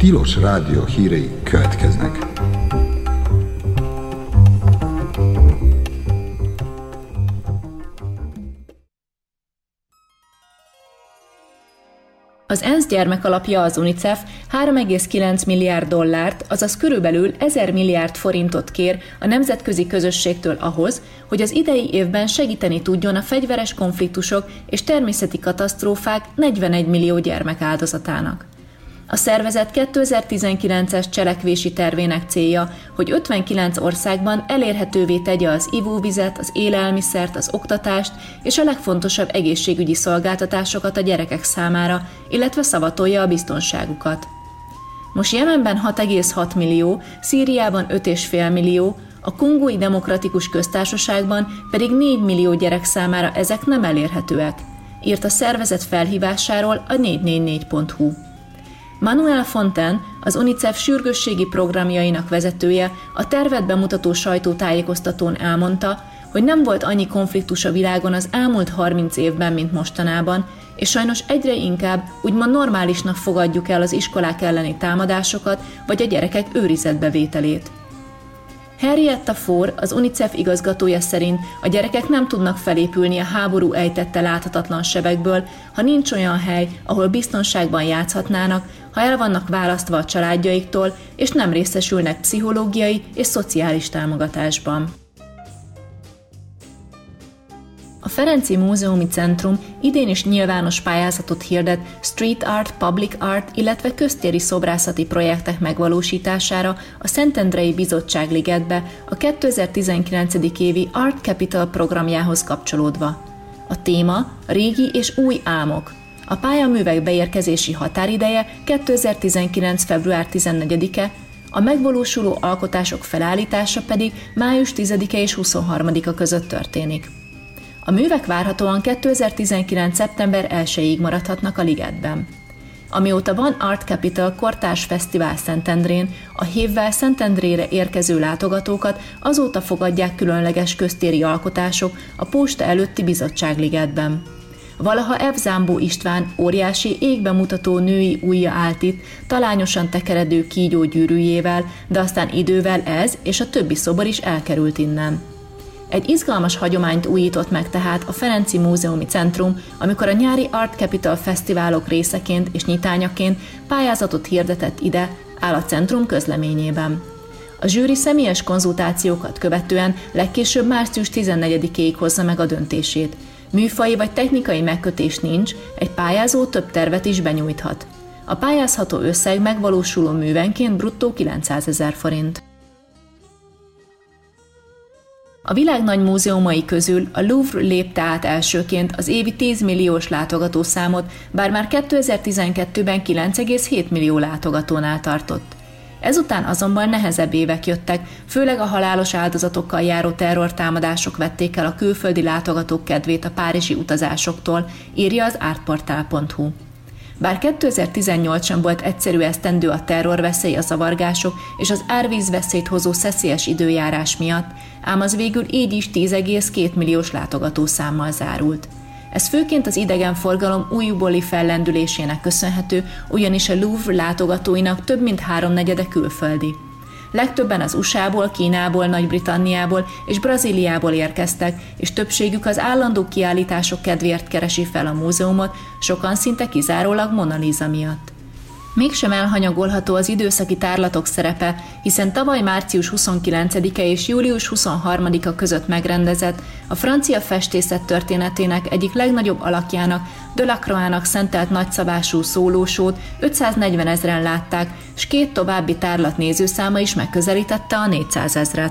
Tilos Rádió hírei következnek. Az ENSZ gyermekalapja, az UNICEF 3,9 milliárd dollárt, azaz körülbelül 1000 milliárd forintot kér a nemzetközi közösségtől ahhoz, hogy az idei évben segíteni tudjon a fegyveres konfliktusok és természeti katasztrófák 41 millió gyermek áldozatának. A szervezet 2019-es cselekvési tervének célja, hogy 59 országban elérhetővé tegye az ivóvizet, az élelmiszert, az oktatást és a legfontosabb egészségügyi szolgáltatásokat a gyerekek számára, illetve szavatolja a biztonságukat. Most Jemenben 6,6 millió, Szíriában 5,5 millió, a Kongói Demokratikus Köztársaságban pedig 4 millió gyerek számára ezek nem elérhetőek, írt a szervezet felhívásáról a 444.hu. Manuel Fontaine, az UNICEF sürgősségi programjainak vezetője, a tervet bemutató sajtótájékoztatón elmondta, hogy nem volt annyi konfliktus a világon az elmúlt 30 évben, mint mostanában, és sajnos egyre inkább úgymond normálisnak fogadjuk el az iskolák elleni támadásokat vagy a gyerekek őrizetbevételét. Henrietta Fore, az UNICEF igazgatója szerint a gyerekek nem tudnak felépülni a háború ejtette láthatatlan sebekből, ha nincs olyan hely, ahol biztonságban játszhatnának, ha el vannak választva a családjaiktól, és nem részesülnek pszichológiai és szociális támogatásban. A Ferenczy Múzeumi Centrum idén is nyilvános pályázatot hirdet street art, public art, illetve köztéri szobrászati projektek megvalósítására a Szentendrei Bizottság ligetbe a 2019. évi Art Capital programjához kapcsolódva. A téma régi és új álmok. A pályaművek beérkezési határideje 2019. február 14-e, a megvalósuló alkotások felállítása pedig május 10-e és 23-a között történik. A művek várhatóan 2019. szeptember 1-ig maradhatnak a ligetben. Amióta van Art Capital kortárs fesztivál Szentendrén, a hévvel Szentendrére érkező látogatókat azóta fogadják különleges köztéri alkotások a posta előtti bizottságligetben. Valaha F. Zámbó István óriási égbe mutató női ujja állt itt, talányosan tekeredő kígyógyűrűjével, de aztán idővel ez és a többi szobor is elkerült innen. Egy izgalmas hagyományt újított meg tehát a Ferenczy Múzeumi Centrum, amikor a nyári Art Capital fesztiválok részeként és nyitányaként pályázatot hirdetett ide, áll a centrum közleményében. A zsűri személyes konzultációkat követően legkésőbb március 14-ig hozza meg a döntését. Műfaji vagy technikai megkötés nincs, egy pályázó több tervet is benyújthat. A pályázható összeg megvalósuló művenként bruttó 900 000 forint. A világ nagy múzeumai közül a Louvre lépte át elsőként az évi 10 milliós látogatószámot, bár már 2012-ben 9,7 millió látogatónál tartott. Ezután azonban nehezebb évek jöttek, főleg a halálos áldozatokkal járó terrortámadások vették el a külföldi látogatók kedvét a párizsi utazásoktól, írja az artportál.hu. Bár 2018 sem volt egyszerű esztendő a terrorveszély, a zavargások és az árvízveszélyt hozó szeszélyes időjárás miatt, ám az végül így is 10,2 milliós látogatószámmal zárult. Ez főként az idegenforgalom újbóli fellendülésének köszönhető, ugyanis a Louvre látogatóinak több mint 3/4 külföldi. Legtöbben az USA-ból, Kínából, Nagy-Britanniából és Brazíliából érkeztek, és többségük az állandó kiállítások kedvéért keresi fel a múzeumot, sokan szinte kizárólag Mona Lisa miatt. Mégsem elhanyagolható az időszaki tárlatok szerepe, hiszen tavaly március 29-e és július 23-a között megrendezett, a francia festészet történetének egyik legnagyobb alakjának, Delacroix-nak szentelt nagyszabású szólósót 540 000-en látták, s 2 további tárlat nézőszáma is megközelítette a 400 000-et.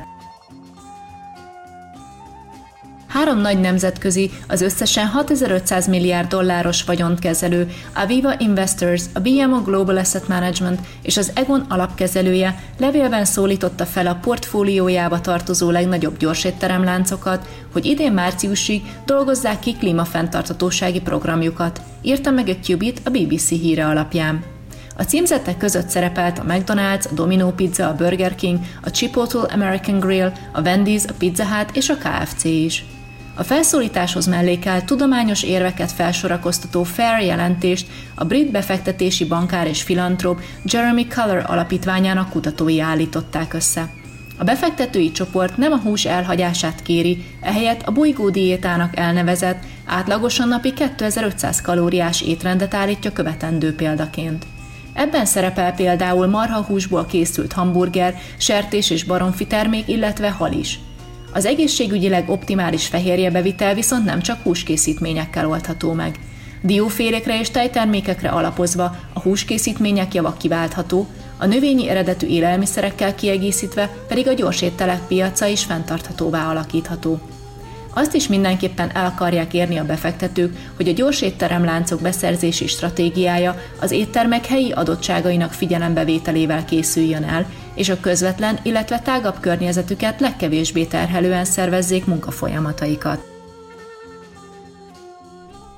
3 nagy nemzetközi, az összesen 6500 milliárd dolláros vagyont kezelő, Aviva Investors, a BMO Global Asset Management és az Egon alapkezelője levélben szólította fel a portfóliójába tartozó legnagyobb gyorsétteremláncokat, hogy idén márciusig dolgozzák ki klímafenntarthatósági programjukat, írta meg a Qubit a BBC híre alapján. A címzettek között szerepelt a McDonald's, a Domino Pizza, a Burger King, a Chipotle American Grill, a Wendy's, a Pizza Hut és a KFC is. A felszólításhoz mellékelt tudományos érveket felsorakoztató FAIR jelentést a brit befektetési bankár és filantróp Jeremy Culler alapítványának kutatói állították össze. A befektetői csoport nem a hús elhagyását kéri, ehelyett a bolygódiétának elnevezett, átlagosan napi 2500 kalóriás étrendet állítja követendő példaként. Ebben szerepel például marhahúsból készült hamburger, sertés és baromfi termék, illetve hal is. Az egészségügyileg optimális fehérjebevitel viszont nem csak húskészítményekkel oldható meg. Diófélékre és tejtermékekre alapozva a húskészítmények java kiváltható, a növényi eredetű élelmiszerekkel kiegészítve pedig a gyorsétterek piaca is fenntarthatóvá alakítható. Azt is mindenképpen el akarják érni a befektetők, hogy a gyorsétteremláncok beszerzési stratégiája az éttermek helyi adottságainak figyelembevételével készüljön el, és a közvetlen, illetve tágabb környezetüket legkevésbé terhelően szervezzék munkafolyamataikat.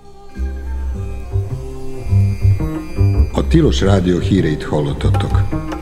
A Tilos Rádió híreit hallottatok.